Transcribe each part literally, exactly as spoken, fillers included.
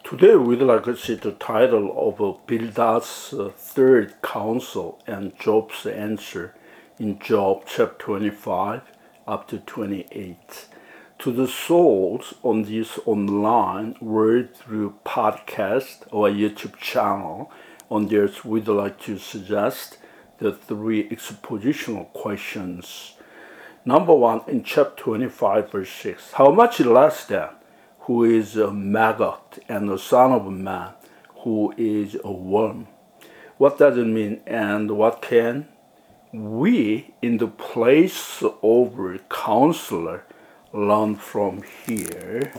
Today we'd like to see the title of Bildad's uh, third counsel and Job's answer in Job chapter twenty-five up to twenty-eight. To the souls on this online Word Through podcast or YouTube channel, on this we'd like to suggest the three expositional questions. Number one, in chapter twenty-five, verse six, how much less than who is a maggot and the son of man, who is a worm? What does it mean, and what can we, in the place of a counselor, learn from here?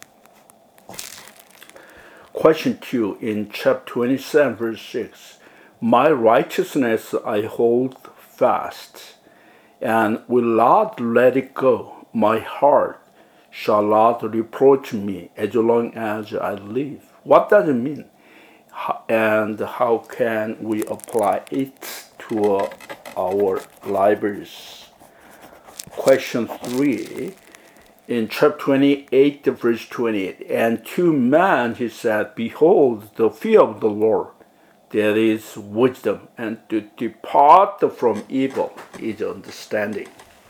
Question two, in chapter twenty-seven, verse six, my righteousness I hold fast, and will not let it go. My heart shall not reproach me as long as I live. What does it mean? And how can we apply it to our lives? Question three, in chapter twenty-eight, verse twenty-eight, and to man he said, behold, the fear of the Lord, that is wisdom, and to depart from evil is understanding.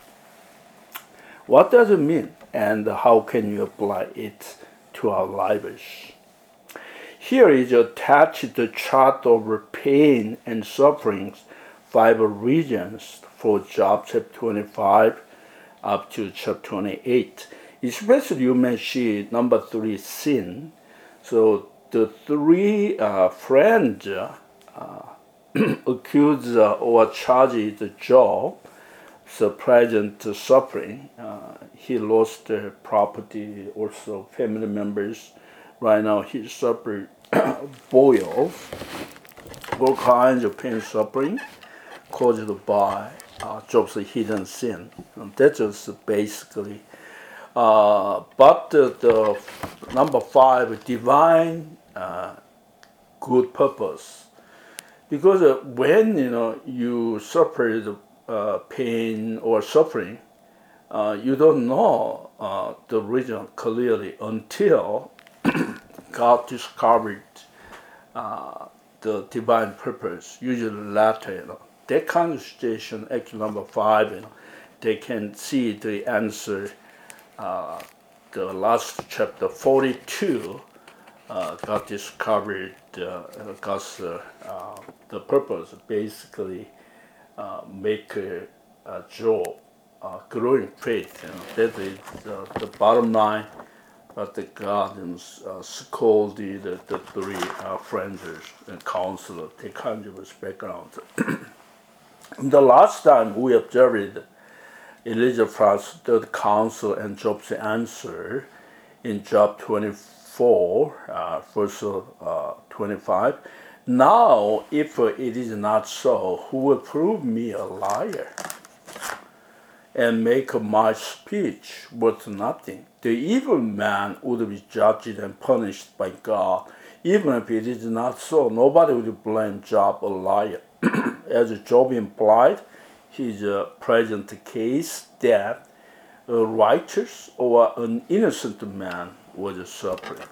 What does it mean, and how can you apply it to our lives? Here is attached the chart of pain and sufferings, five regions for Job chapter twenty-five up to chapter twenty-eight. Especially you may see number three, sin. So the three uh, friends uh, accuse uh, or charge Job the present suffering. Uh, he lost uh, property, also family members. Right now he suffered boils, all kinds of pain suffering caused by uh, Job's hidden sin. And that's just basically. Uh, but the, the number five, divine uh, good purpose. Because uh, when you know you suffer the uh, pain or suffering, uh, you don't know uh, the reason clearly until God discovered uh, the divine purpose. Usually later, you know, that kind of situation. Actually, number five, you know, they can see the answer. Uh, the last chapter forty-two, uh, God discovered uh, God's uh, uh, the purpose, basically uh, make uh, uh, Job uh, growing faith. You know, that is uh, the bottom line. But the God uh, scolded the, the three uh, friends and counselors. They kind of his background. The last time we observed Elizabeth's third counsel and Job's answer in Job twenty-four, uh, verse uh, twenty-five. Now, if uh, it is not so, who will prove me a liar and make my speech worth nothing? The evil man would be judged and punished by God. Even if it is not so, nobody would blame Job a liar. As Job implied, his uh, present case that a righteous or an innocent man was suffering.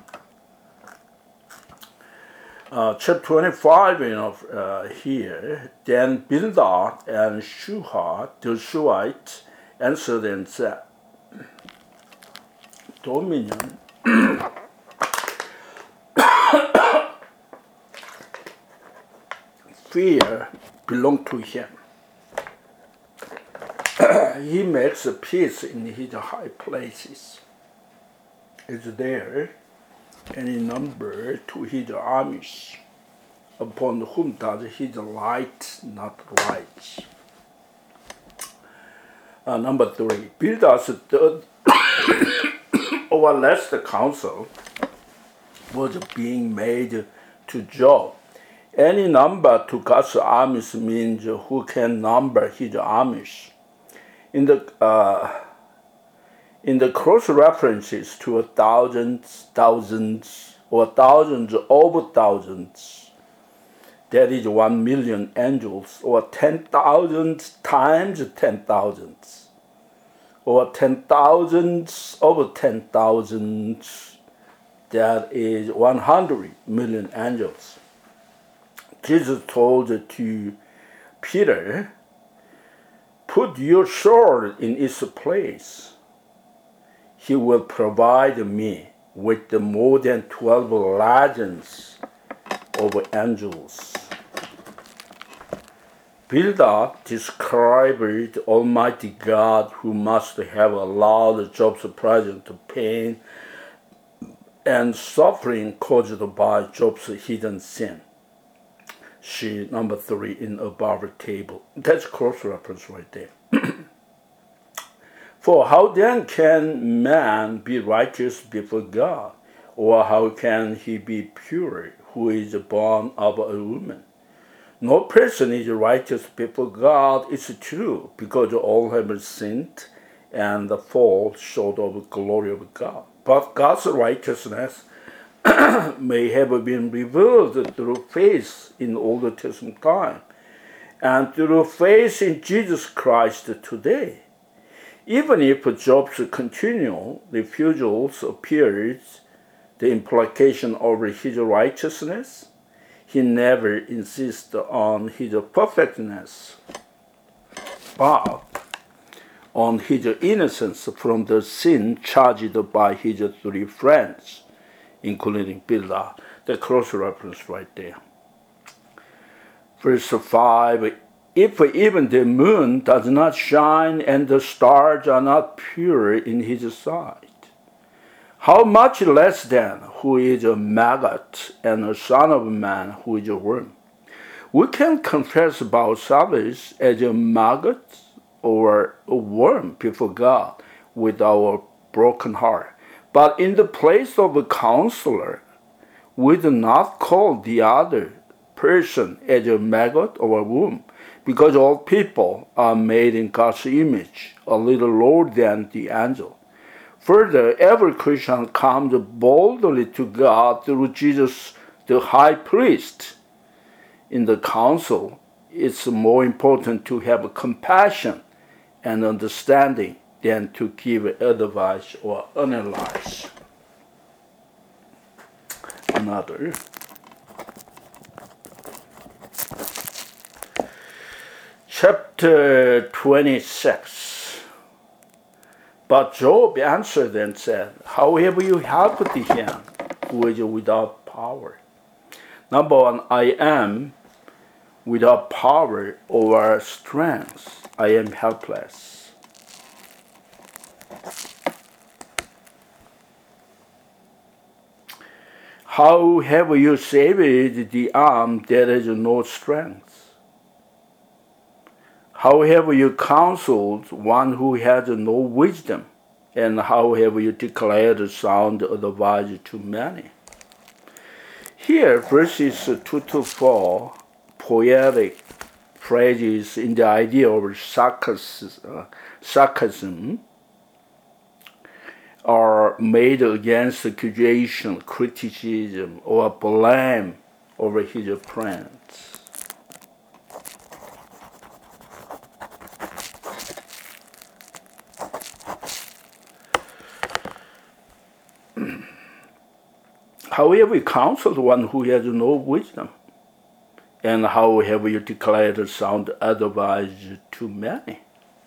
Uh, chapter twenty-five, you know, uh, here, then Bildad and Shuham, the Shuhite, answered and said, dominion fear belong to him. He makes a peace in his high places. Is there any number to his armies, upon whom does his light not rise? Uh, number three, Bildad's third or last counsel was being made to Job. Any number to God's armies means who can number his armies. In the uh, in the cross references to a thousands, thousands, or thousands over thousands, that is one million angels, or ten thousand times ten thousands, or ten thousands over ten thousands. that is one hundred million angels. Jesus told to Peter, put your sword in its place. He will provide me with the more than twelve legions of angels. Bildad described Almighty God who must have allowed Job's present pain and suffering caused by Job's hidden sin. See number three in above table. That's cross reference right there. For how then can man be righteous before God? Or how can he be pure who is born of a woman? No person is righteous before God, it's true, because all have sinned and fall short of the glory of God. But God's righteousness may have been revealed through faith in Old Testament time and through faith in Jesus Christ today. Even if Job's continual refusals appears the implication of his righteousness, he never insists on his perfectness, but on his innocence from the sin charged by his three friends, including Bildad. The cross-reference right there. Verse five, if even the moon does not shine and the stars are not pure in his sight, how much less then who is a maggot and a son of man who is a worm? We can confess about ourselves as a maggot or a worm before God with our broken heart. But in the place of a counselor, we do not call the other person as a maggot or a worm, because all people are made in God's image, a little lower than the angel. Further, every Christian comes boldly to God through Jesus, the high priest. In the council, it's more important to have compassion and understanding than to give advice or analyze. Another. Chapter twenty-six. But Job answered and said, how have you helped him who is without power? Number one, I am without power or strength. I am helpless. How have you saved the arm that has no strength? How have you counseled one who has no wisdom? And how have you declared sound advice to many? Here, verses two to four, poetic phrases in the idea of sarcasm, sarcasm are made against accusation, criticism, or blame over his friends. How have you counseled one who has no wisdom? And how have you declared sound advice to many?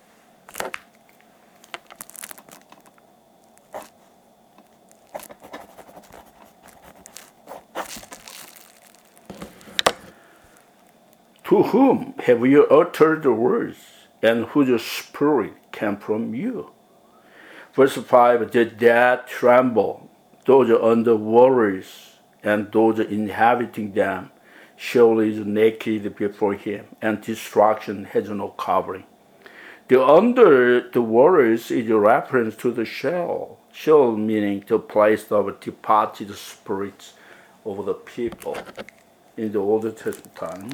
To whom have you uttered the words, and whose spirit came from you? Verse five, the dead tremble, those under waters and those inhabiting them surely is naked before him, and destruction has no covering. The under the waters is a reference to the Sheol, Sheol meaning the place of departed spirits of the people in the Old Testament time.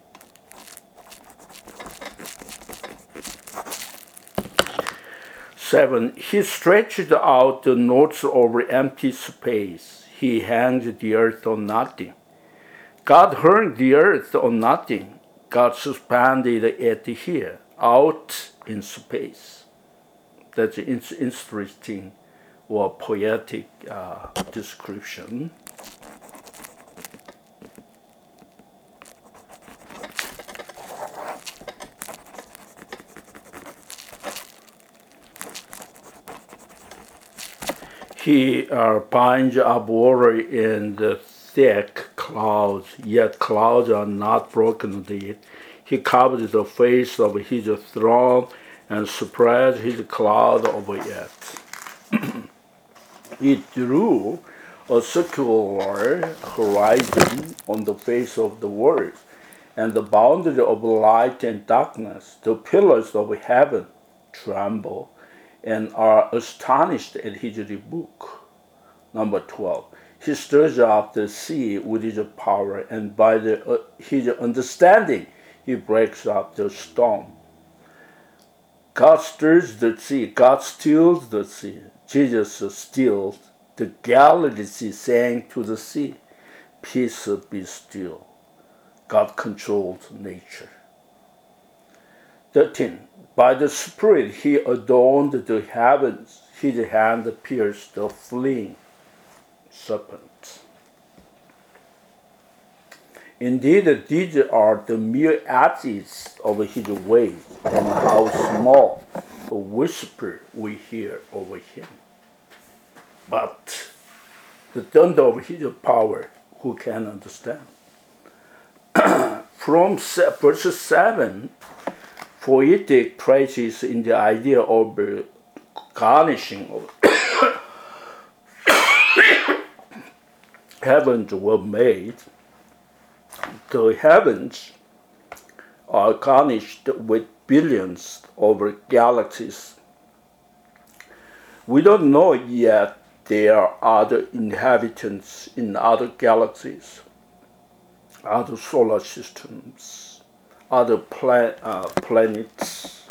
Seven, he stretched out the knots over empty space. He hanged the earth on nothing. God hung the earth on nothing. God suspended it here, out in space. That's an interesting or poetic uh, description. He uh, binds up water in the thick clouds, yet clouds are not broken indeed. He covers the face of his throne and spreads his cloud over it. He drew a circular horizon on the face of the world, and the boundary of light and darkness. The pillars of heaven tremble and are astonished at his rebuke. Number twelve. He stirs up the sea with his power, and by the, uh, his understanding he breaks up the storm. God stirs the sea. God stills the sea. Jesus stills the Galilee Sea, saying to the sea, "Peace, be still." God controls nature. thirteen. By the Spirit he adorned the heavens. His hand pierced the fleeing serpent. Indeed, these are the mere edges of his ways, and how small a whisper we hear over him. But the thunder of his power, who can understand? From verse seven, poetic traces in the idea of garnishing of heavens were made. The heavens are garnished with billions of galaxies. We don't know yet there are other inhabitants in other galaxies, other solar systems, other pla- uh, planets.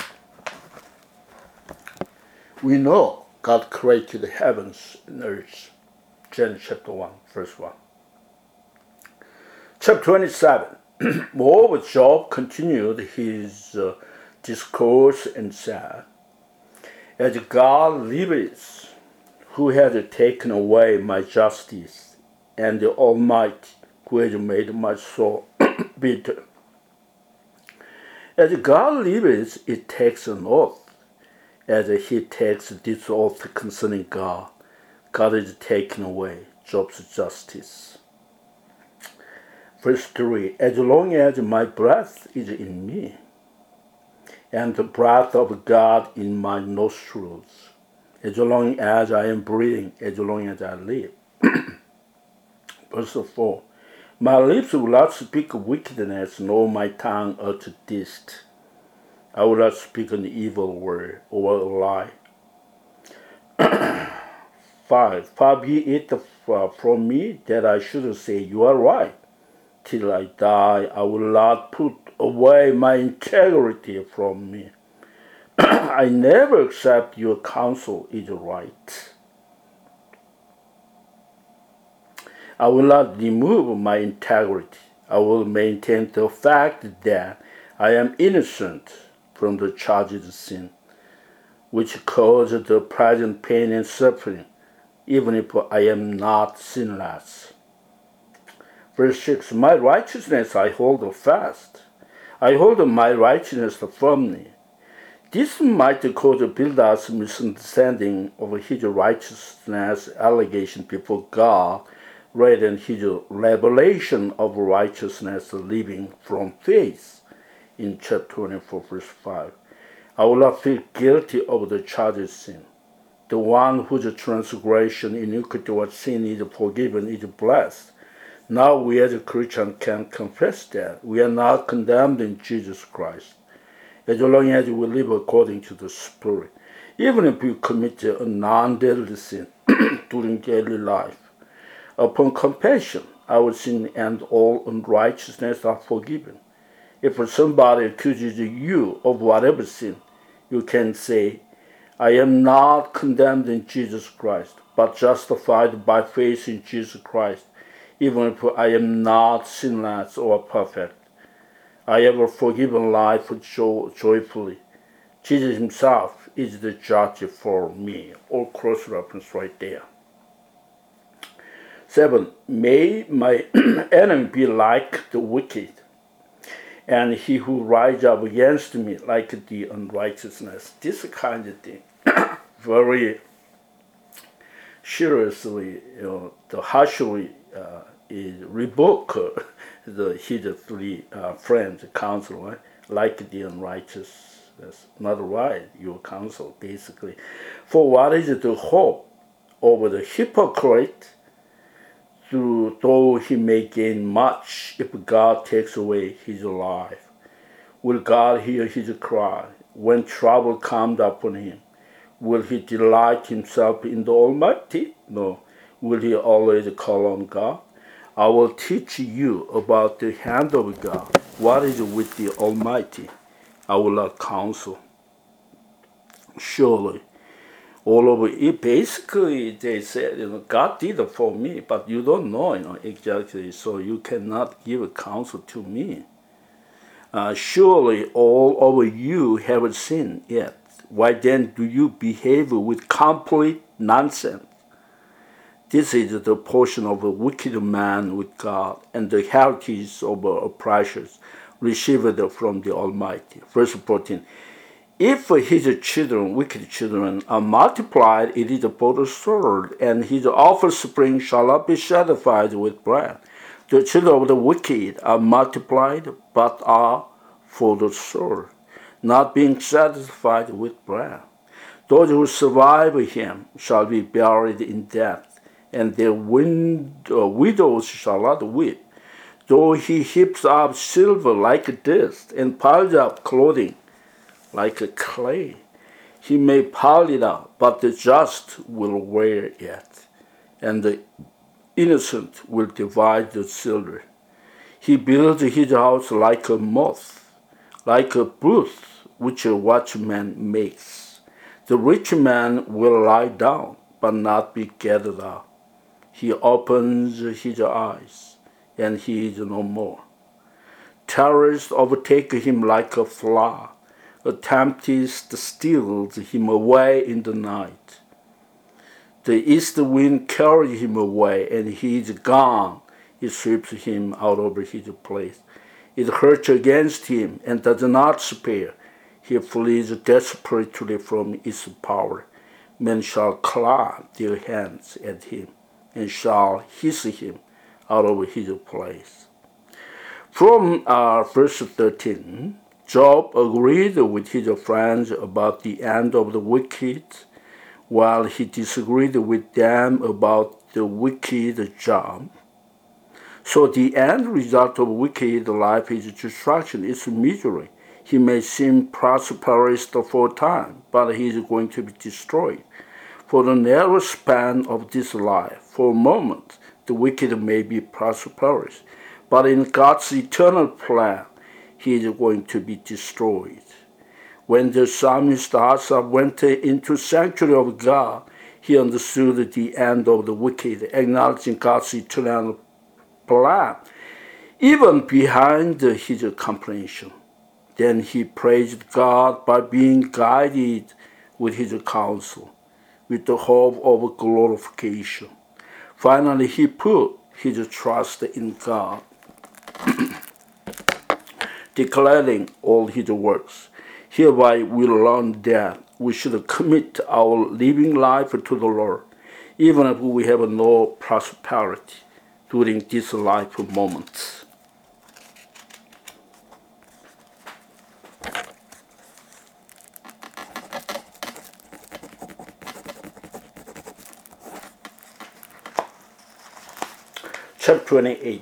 We know God created the heavens and earth. Genesis chapter one, verse one. Chapter twenty-seven. Moreover, Job continued his uh, discourse and said, "As God liveth, who has taken away my justice, and the Almighty, who has made my soul bitter. As God liveth, it takes an oath, as he takes this oath concerning God. God is taken away Job's justice." Verse three, "As long as my breath is in me, and the breath of God in my nostrils, as long as I am breathing, as long as I live." Verse four, "My lips will not speak wickedness, nor my tongue utter deceit. I will not speak an evil word or a lie." Five, "Far be it from me that I should say, you are right. Till I die, I will not put away my integrity from me. I never accept your counsel is right. I will not remove my integrity. I will maintain the fact that I am innocent from the charged sin, which caused the present pain and suffering, even if I am not sinless." Verse six, "My righteousness I hold fast. I hold my righteousness firmly." This might cause Bildad's misunderstanding of his righteousness allegation before God, rather than his revelation of righteousness living from faith in chapter twenty-four, verse five. "I will not feel guilty of the charged sin. The one whose transgression, iniquity, or sin is forgiven is blessed." Now we as a Christian can confess that we are not condemned in Jesus Christ, as long as we live according to the Spirit, even if we commit a non-deadly sin during daily life. Upon confession, our sin and all unrighteousness are forgiven. If somebody accuses you of whatever sin, you can say, "I am not condemned in Jesus Christ, but justified by faith in Jesus Christ, even if I am not sinless or perfect. I have a forgiven life joy- joyfully. Jesus himself is the judge for me. All cross-reference right there. Seven, may my enemy be like the wicked, and he who rises up against me like the unrighteousness. This kind of thing, very seriously, you know, the harshly uh, is rebuke uh, the his three uh, friends, counsel, right? Like the unrighteous. That's not right, your counsel, basically. For what is the hope of the hypocrite, through though he may gain much, if God takes away his life? Will God hear his cry when trouble comes upon him? Will he delight himself in the Almighty? No. Will he always call on God? I will teach you about the hand of God. What is with the Almighty? I will not counsel. Surely, all over it, basically, they said, you know, God did it for me, but you don't know, you know, exactly, so you cannot give a counsel to me. Uh, surely, all of you have sinned yet. Why then do you behave with complete nonsense? This is the portion of a wicked man with God, and the heritage of oppressors received from the Almighty. Verse fourteen. If his children, wicked children, are multiplied, it is for the sword, and his offspring shall not be satisfied with bread. The children of the wicked are multiplied, but are for the sword, not being satisfied with bread. Those who survive him shall be buried in death, and their wind, uh, widows shall not weep. Though he heaps up silver like dust, and piles up clothing like a clay, he may pile it up, but the just will wear it, and the innocent will divide the silver. He builds his house like a moth, like a booth which a watchman makes. The rich man will lie down, but not be gathered up. He opens his eyes, and he is no more. Terrors overtake him like a flood. A tempest steals him away in the night. The east wind carries him away, and he is gone. It sweeps him out of his place. It hurts against him and does not spare. He flees desperately from its power. Men shall clap their hands at him and shall hiss him out of his place. From uh, verse thirteen, Job agreed with his friends about the end of the wicked, while he disagreed with them about the wicked Job. So the end result of wicked life is destruction, it's misery. He may seem prosperous for a time, but he is going to be destroyed. For the narrow span of this life, for a moment, the wicked may be prosperous, but in God's eternal plan, he is going to be destroyed. When the psalmist Asaph went into the sanctuary of God, he understood the end of the wicked, acknowledging God's eternal plan, even behind his comprehension. Then he praised God by being guided with his counsel, with the hope of glorification. Finally, he put his trust in God, declaring all his works. Hereby we learn that we should commit our living life to the Lord, even if we have no prosperity during this life moment. Chapter twenty-eight.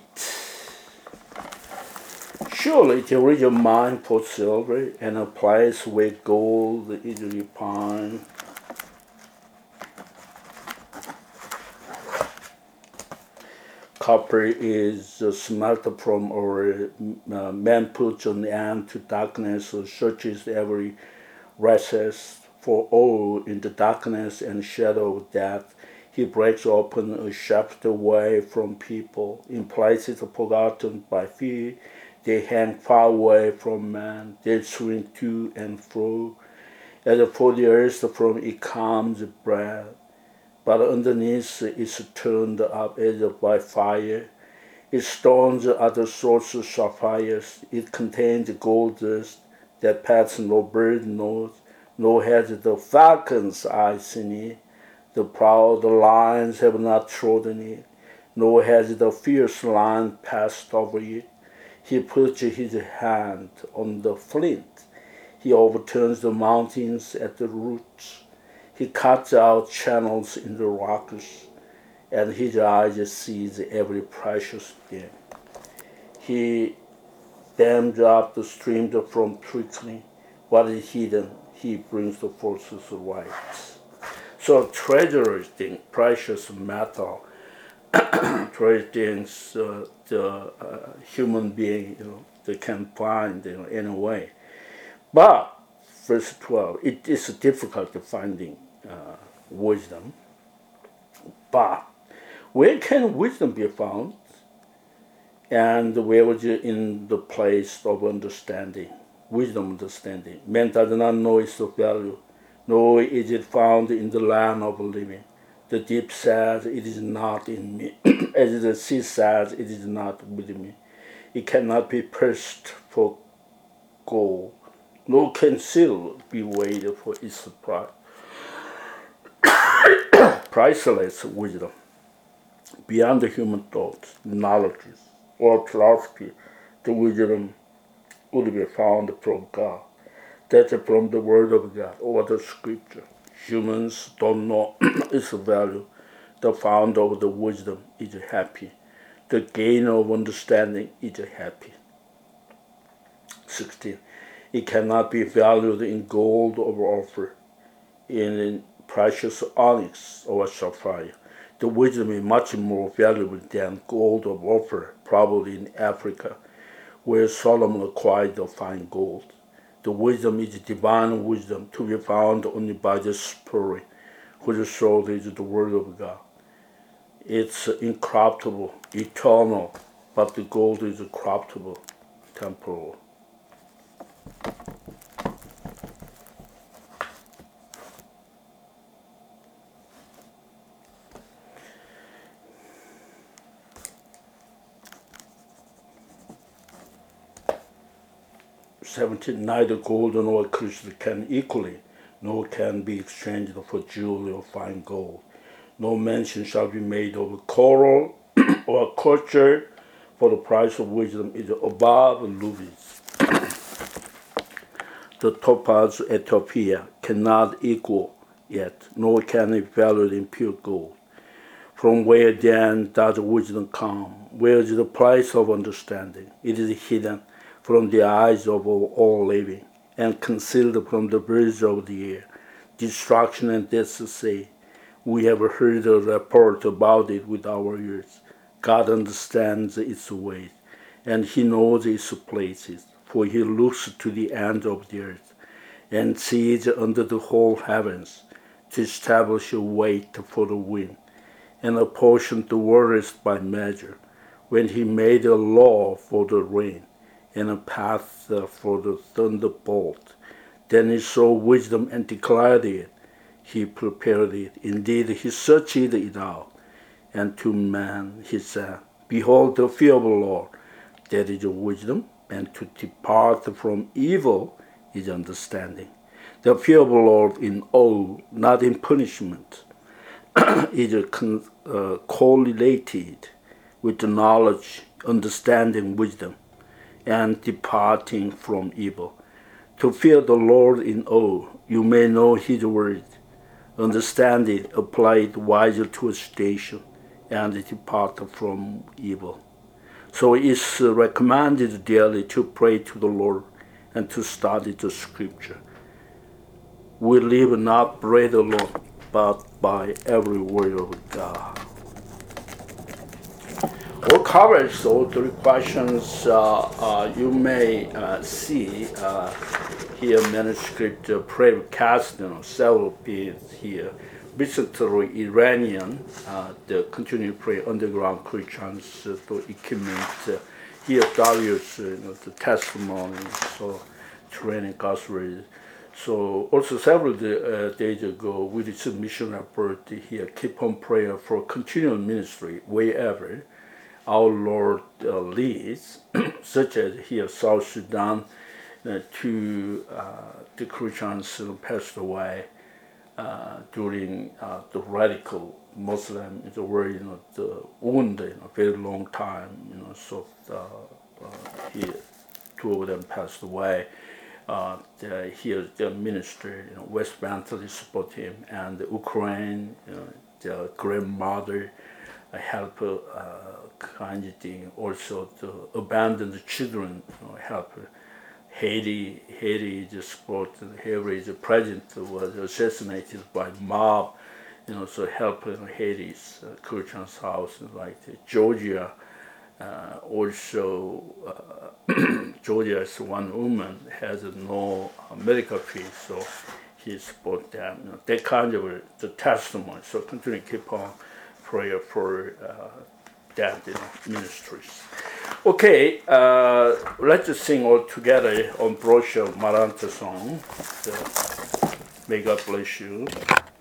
Surely there is a mine for silver, and a place where gold is refined. Copper is smelted from ore. Uh, man puts an end to darkness, searches every recess for all in the darkness and shadow of death. He breaks open a shaft away from people in places forgotten by fear. They hang far away from man. They swing to and fro. As for the earth, from it comes bread, but underneath is turned up as by fire. Its stones are the source of sapphires. It contains gold dust that paths no bird knows, nor has the falcon's eyes in it. The proud lions have not trodden it, nor has the fierce lion passed over it. He puts his hand on the flint. He overturns the mountains at the roots. He cuts out channels in the rocks, and his eyes sees every precious thing. He dams up the streams from trickling. What is hidden, he brings the forces right. So treasures things, precious metal, treasure things, uh, the uh, human being, you know, they can find, you know, in a way. But verse twelve, it is difficult to finding uh, wisdom. But where can wisdom be found? And where was it in the place of understanding, wisdom understanding? Man does not know its value, nor is it found in the land of living. The deep says, it is not in me. As the sea says, it is not with me. It cannot be pressed for gold, nor can silver be weighed for its price. Priceless wisdom, beyond the human thoughts, knowledges, or philosophy, the wisdom would be found from God. That's from the Word of God or the Scripture. Humans don't know its value. The founder of the wisdom is happy. The gainer of understanding is happy. sixteen. It cannot be valued in gold or offer, in precious onyx or sapphire. The wisdom is much more valuable than gold or offer, probably in Africa, where Solomon acquired the fine gold. The wisdom is divine wisdom to be found only by the Spirit, whose soul is the Word of God. It's incorruptible, eternal, but the gold is corruptible, temporal. seventeen. Neither gold nor crystal can equally, nor can be exchanged for jewelry or fine gold. No mention shall be made of coral or culture, for the price of wisdom is above rubies. The topaz of Ethiopia cannot equal it, nor can it be valued in pure gold. From where then does wisdom come? Where is the place of understanding? It is hidden from the eyes of all living, and concealed from the birds of the air. Destruction and death say, we have heard a report about it with our ears. God understands its ways, and he knows its places, for he looks to the end of the earth, and sees under the whole heavens, to establish a weight for the wind, and apportion the waters by measure, when he made a law for the rain, and a path for the thunderbolt. Then he saw wisdom and declared it. He prepared it. Indeed, he searched it out. And to man he said, behold, the fear of the Lord, that is wisdom, and to depart from evil is understanding. The fear of the Lord in awe, not in punishment, is con- uh, correlated with the knowledge, understanding, wisdom, and departing from evil. To fear the Lord in awe, you may know his word, understand it, apply it wisely to a station, and depart from evil. So it's recommended daily to pray to the Lord and to study the Scripture. We live not bread alone, but by every word of God. All covers all three questions. Uh, uh, you may uh, see uh, here manuscript uh, prayer cast, you know, several pages here. Recently, Iranian, uh, the continue pray underground Christians uh, to equipment. Uh, here, various, uh, you know, the testimony, so training gospel. So also several uh, days ago, we received mission report here. Keep on praying for continual ministry wherever our Lord uh, leads, such as here South Sudan, uh, two uh, the Christians who passed away uh, during uh, the radical Muslim in the world, you know, the wounded, you know, very long time, you know, so uh, uh, here two of them passed away. Uh, the, here the minister, you know, West Bentley support him, and the Ukraine, you know, the grandmother uh, help uh, kind of thing. Also, the abandoned children, you know, help. Haiti, Haiti just support. Haiti, the president was assassinated by mob, you know, so help you know, Haiti's uh, Christian's house, like uh, Georgia. Uh, also, uh, Georgia is one woman has no uh, medical fees, so he support them. You know, that kind of uh, the testimony. So continue to keep on prayer for uh, that you know, ministries. Okay, uh, let's just sing all together on brochure Maranta song. So, may God bless you.